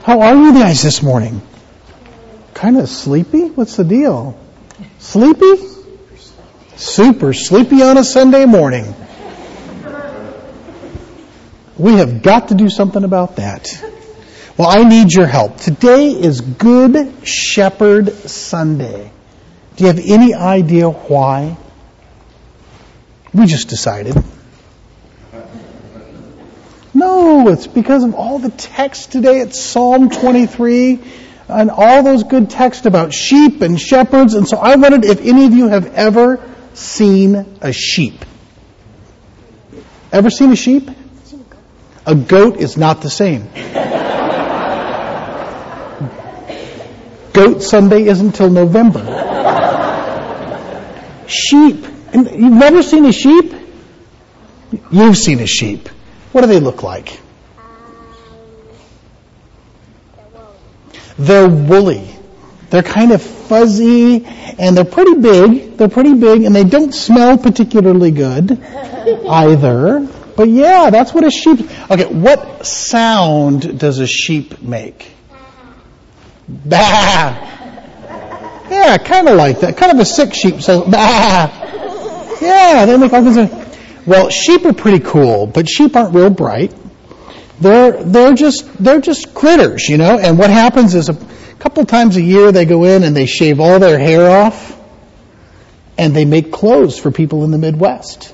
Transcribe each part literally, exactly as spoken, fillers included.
How are you guys this morning? Kind of sleepy? What's the deal? Sleepy? Super sleepy on a Sunday morning. We have got to do something about that. Well, I need your help. Today is Good Shepherd Sunday. Do you have any idea why? We just decided. No, it's because of all the text today. It's Psalm twenty-three and all those good texts about sheep and shepherds. And so I wondered if any of you have ever seen a sheep. Ever seen a sheep? A goat is not the same. Goat Sunday isn't until November. Sheep. And you've never seen a sheep? You've seen a sheep. What do they look like? They're woolly. They're kind of fuzzy, and they're pretty big. They're pretty big, and they don't smell particularly good either. But yeah, that's what a sheep... Okay, what sound does a sheep make? Bah! Yeah, kind of like that. Kind of a sick sheep says, bah! Yeah, they make all kinds of... Well, sheep are pretty cool, but sheep aren't real bright. They're they're just they're just critters, you know. And what happens is a couple times a year they go in and they shave all their hair off, and they make clothes for people in the Midwest,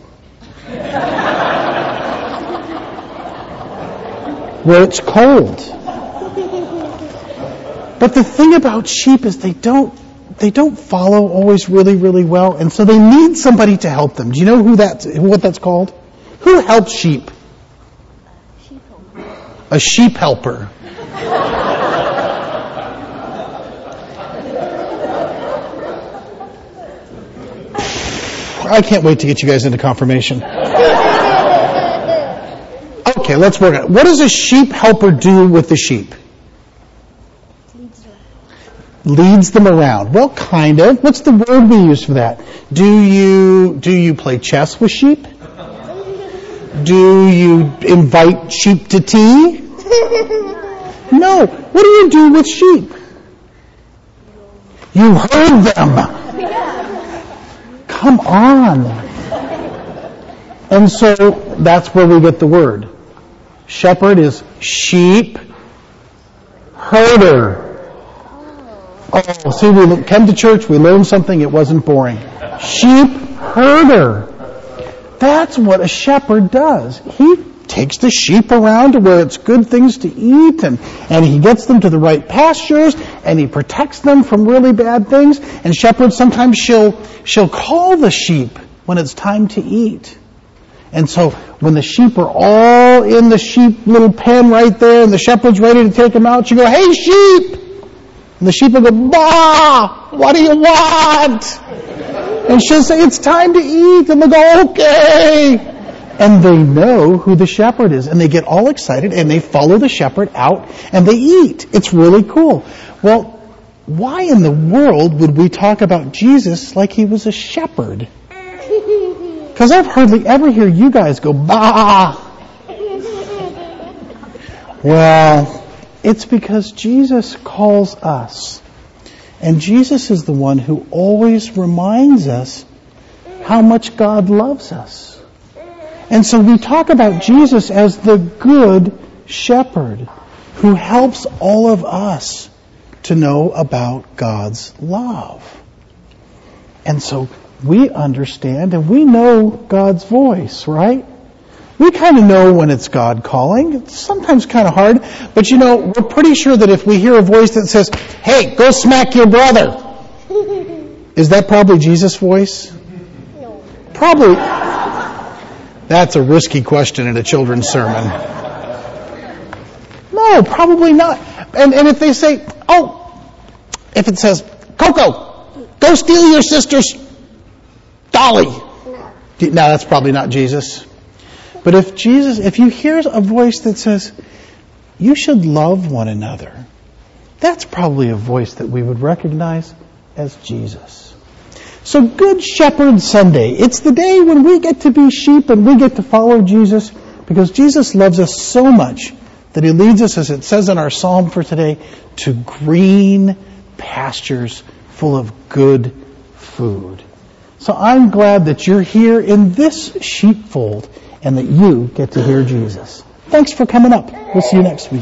where it's cold. But the thing about sheep is they don't they don't follow always really really well, and so they need somebody to help them. Do you know who that's what that's called? Who helps sheep? A sheep helper. I can't wait to get you guys into confirmation. Okay, let's work on it. What does a sheep helper do with the sheep? Leads them around. Well, kind of. What's the word we use for that? Do you do you play chess with sheep? Do you invite sheep to tea? No. What do you do with sheep? You herd them. Come on. And so that's where we get the word. Shepherd is sheep herder. Oh, see, we came to church, we learned something, it wasn't boring. Sheep herder. That's what a shepherd does. He takes the sheep around to where it's good things to eat, and, and he gets them to the right pastures, and he protects them from really bad things. And shepherds, sometimes she'll, she'll call the sheep when it's time to eat. And so when the sheep are all in the sheep little pen right there, and the shepherd's ready to take them out, she go, "Hey, sheep!" And the sheep will go, "Bah! What do you want?" And she'll say, "It's time to eat." And they'll go, "Okay." And they know who the shepherd is. And they get all excited and they follow the shepherd out and they eat. It's really cool. Well, why in the world would we talk about Jesus like he was a shepherd? Because I've hardly ever hear you guys go, "Bah!" Well, it's because Jesus calls us. And Jesus is the one who always reminds us how much God loves us. And so we talk about Jesus as the good shepherd who helps all of us to know about God's love. And so we understand and we know God's voice, right? We kind of know when it's God calling. It's sometimes kind of hard. But you know, we're pretty sure that if we hear a voice that says, "Hey, go smack your brother," is that probably Jesus' voice? No. Probably. That's a risky question in a children's sermon. No, probably not. And, and if they say, oh, if it says, "Coco, go steal your sister's dolly." No, no that's probably not Jesus. But if Jesus, if you hear a voice that says, "You should love one another," that's probably a voice that we would recognize as Jesus. So Good Shepherd Sunday, it's the day when we get to be sheep and we get to follow Jesus because Jesus loves us so much that He leads us, as it says in our psalm for today, to green pastures full of good food. So I'm glad that you're here in this sheepfold and that you get to hear Jesus. Thanks for coming up. We'll see you next week.